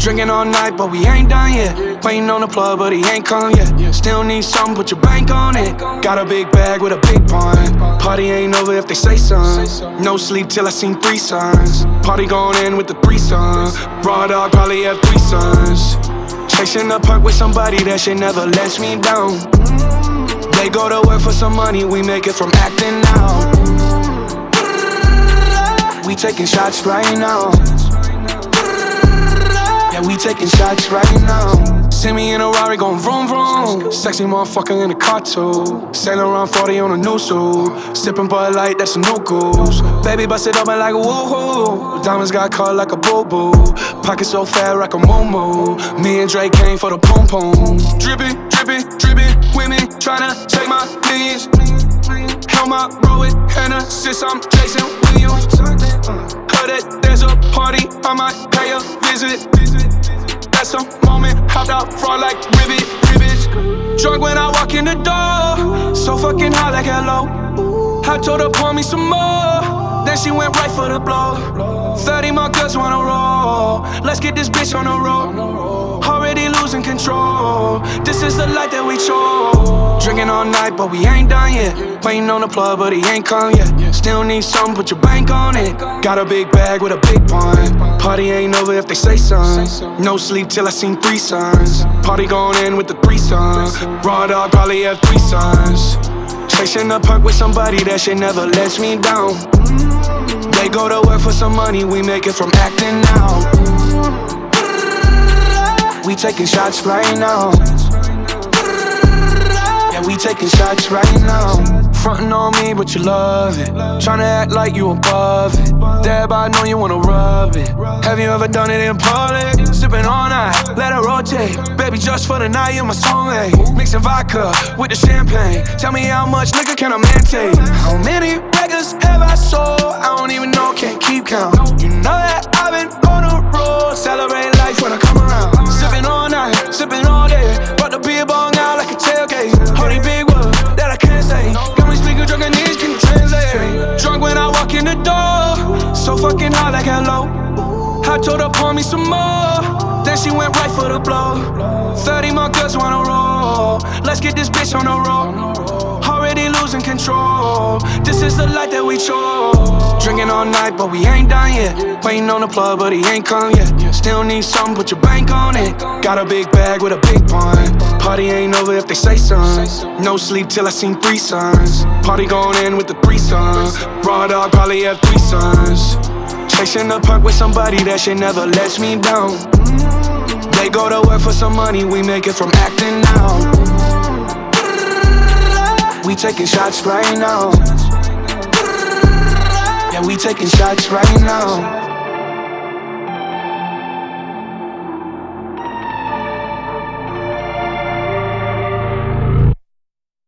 Drinking all night, but we ain't done yet. Waiting on the plug, but he ain't come yet. Still need something, put your bank on it. Got a big bag with a big pun. Party ain't over if they say something. No sleep till I seen 3 sons. Party going in with the 3 sons. Raw dog probably have 3 sons. Chasing the park with somebody that shit never lets me down. They go to work for some money, we make it from acting out. We taking shots right now. Yeah, we taking shots right now. See me in a Rari going vroom vroom. Sexy motherfucker in a car too. Sailing around 40 on a new suit. Sipping Bud Light, that's a new goose. Baby bust it open like a woohoo. Diamonds got caught like a boo-boo. Pocket so fat like a moo-moo. Me and Drake came for the pom-pom. Drippin', drippin', drippin' with me. Tryna take my millions. Help my bro with Hannah since I'm Jason Williams. Heard that there's a party, I might pay a visit. That's a moment, hopped out front like ribbit. Drunk when I walk in the door, so fucking high like hello. I told her pour me some more, then she went right for the blow. 30 more girls wanna roll, let's get this bitch on the road. Already losing control, this is the life that we chose. Drinking all night, but we ain't done yet. Waiting on the plug, but he ain't come yet. Still need something, put your bank on it. Got a big bag with a big pun. Party ain't over if they say something. No sleep till I seen 3 sons. Party going in with the 3 sons. Raw dog probably have 3 sons. Chasing the park with somebody that shit never lets me down. They go to work for some money, we make it from acting out. We taking shots right now. Yeah, we taking shots right now. Frontin' on me, but you love it. Tryna act like you above it. Dab, I know you wanna rub it. Have you ever done it in public? Sippin' all night, let it rotate. Baby, just for the night, you're my soulmate. Mixing vodka with the champagne. Tell me how much liquor can a man take? How many records have I sold? I don't even know, can't keep count. You know that I've been on the road. Celebrate life when I come around. Sippin' all night, sippin' all day. Brought the beer bong out like a tailgate. Honey big words that I can't say. Got me speaking drunk and these can translate. Drunk when I walk in the door, so fucking high like hello. I told her pour me some more, then she went right for the blow. 30 more girls wanna roll, let's get this bitch on the road. Already losing control, this is the life that we chose. Drinking all night, but we ain't done yet. Waiting on the plug, but he ain't come yet. Still need something, put your bank on it. Got a big bag with a big pun. Party ain't over if they say something. No sleep till I seen 3 sons. Party going in with the 3 sons. Raw dog probably have 3 sons. Chasing the park with somebody that shit never lets me down. They go to work for some money, we make it from acting out. We taking shots right now. Yeah, we taking shots right now.